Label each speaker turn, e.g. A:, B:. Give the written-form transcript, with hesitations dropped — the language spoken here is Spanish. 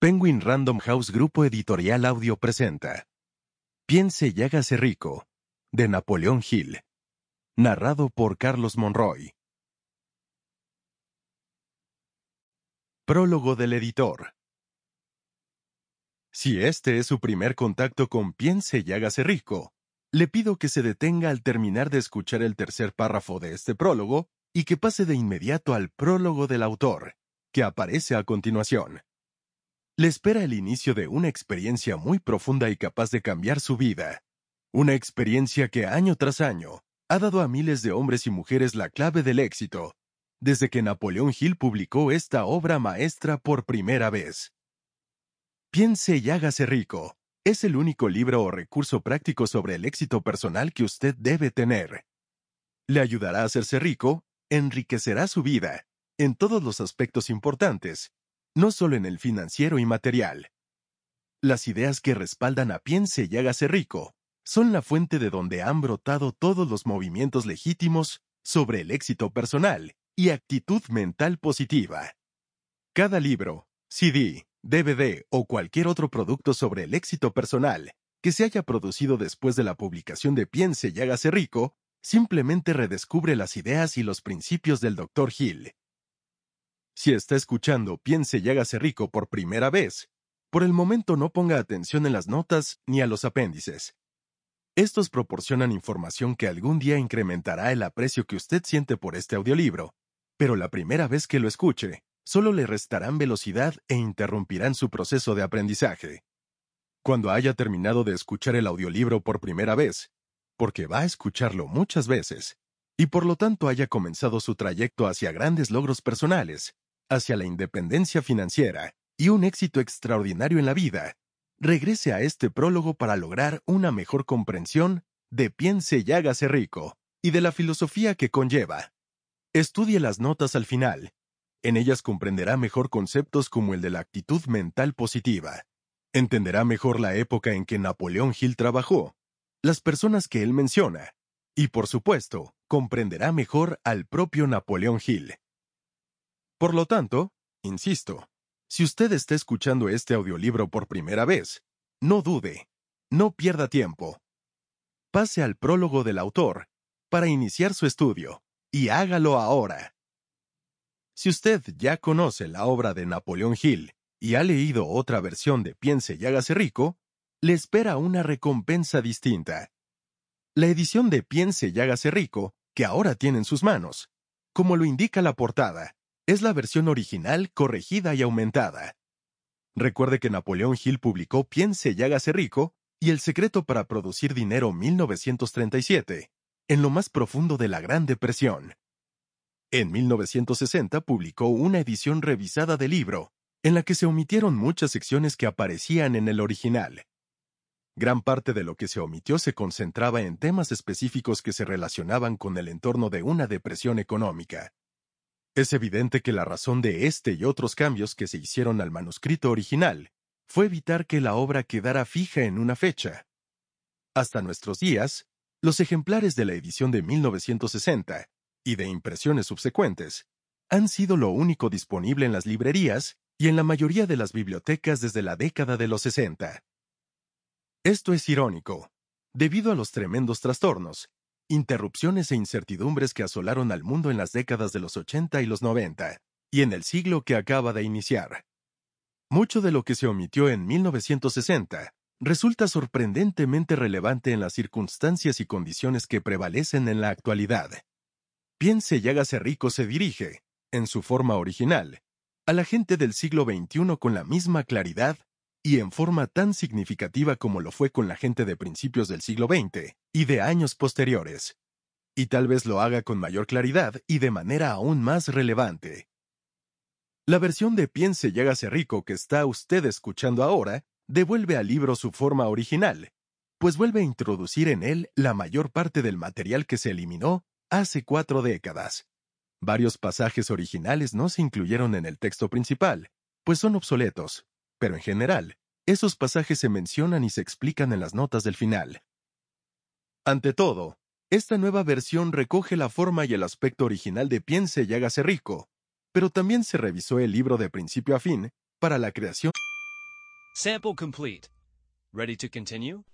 A: Penguin Random House Grupo Editorial Audio presenta Piense y hágase rico, de Napoleón Hill. Narrado por Carlos Monroy. Prólogo del editor. Si este es su primer contacto con Piense y hágase rico, le pido que se detenga al terminar de escuchar el tercer párrafo de este prólogo y que pase de inmediato al prólogo del autor, que aparece a continuación. Le espera el inicio de una experiencia muy profunda y capaz de cambiar su vida. Una experiencia que año tras año ha dado a miles de hombres y mujeres la clave del éxito, desde que Napoleón Hill publicó esta obra maestra por primera vez. Piense y hágase rico. Es el único libro o recurso práctico sobre el éxito personal que usted debe tener. Le ayudará a hacerse rico, enriquecerá su vida, en todos los aspectos importantes, no solo en el financiero y material. Las ideas que respaldan a Piense y hágase rico son la fuente de donde han brotado todos los movimientos legítimos sobre el éxito personal y actitud mental positiva. Cada libro, CD, DVD o cualquier otro producto sobre el éxito personal que se haya producido después de la publicación de Piense y hágase rico simplemente redescubre las ideas y los principios del Dr. Hill. Si está escuchando Piense y hágase rico por primera vez, por el momento no ponga atención en las notas ni a los apéndices. Estos proporcionan información que algún día incrementará el aprecio que usted siente por este audiolibro, pero la primera vez que lo escuche, solo le restarán velocidad e interrumpirán su proceso de aprendizaje. Cuando haya terminado de escuchar el audiolibro por primera vez, porque va a escucharlo muchas veces, y por lo tanto haya comenzado su trayecto hacia grandes logros personales, hacia la independencia financiera y un éxito extraordinario en la vida, regrese a este prólogo para lograr una mejor comprensión de Piense y hágase rico y de la filosofía que conlleva. Estudie las notas al final. En ellas comprenderá mejor conceptos como el de la actitud mental positiva. Entenderá mejor la época en que Napoleón Hill trabajó, las personas que él menciona, y por supuesto, comprenderá mejor al propio Napoleón Hill. Por lo tanto, insisto, si usted está escuchando este audiolibro por primera vez, no dude, no pierda tiempo. Pase al prólogo del autor para iniciar su estudio, y hágalo ahora. Si usted ya conoce la obra de Napoleón Hill y ha leído otra versión de Piense y hágase rico, le espera una recompensa distinta. La edición de Piense y hágase rico, que ahora tiene en sus manos, como lo indica la portada, es la versión original corregida y aumentada. Recuerde que Napoleón Hill publicó Piense y hágase rico y El secreto para producir dinero 1937, en lo más profundo de la Gran Depresión. En 1960 publicó una edición revisada del libro, en la que se omitieron muchas secciones que aparecían en el original. Gran parte de lo que se omitió se concentraba en temas específicos que se relacionaban con el entorno de una depresión económica. Es evidente que la razón de este y otros cambios que se hicieron al manuscrito original fue evitar que la obra quedara fija en una fecha. Hasta nuestros días, los ejemplares de la edición de 1960 y de impresiones subsecuentes han sido lo único disponible en las librerías y en la mayoría de las bibliotecas desde la década de los 60. Esto es irónico, debido a los tremendos trastornos, interrupciones e incertidumbres que asolaron al mundo en las décadas de los 80 y los 90, y en el siglo que acaba de iniciar. Mucho de lo que se omitió en 1960 resulta sorprendentemente relevante en las circunstancias y condiciones que prevalecen en la actualidad. Piense y hágase rico se dirige, en su forma original, a la gente del siglo XXI con la misma claridad y en forma tan significativa como lo fue con la gente de principios del siglo XX y de años posteriores. Y tal vez lo haga con mayor claridad y de manera aún más relevante. La versión de Piense y hágase rico que está usted escuchando ahora devuelve al libro su forma original, pues vuelve a introducir en él la mayor parte del material que se eliminó hace 4 décadas. Varios pasajes originales no se incluyeron en el texto principal, pues son obsoletos, pero en general, esos pasajes se mencionan y se explican en las notas del final. Ante todo, esta nueva versión recoge la forma y el aspecto original de Piense y hágase rico, pero también se revisó el libro de principio a fin para la creación
B: Sample complete. Ready to continue?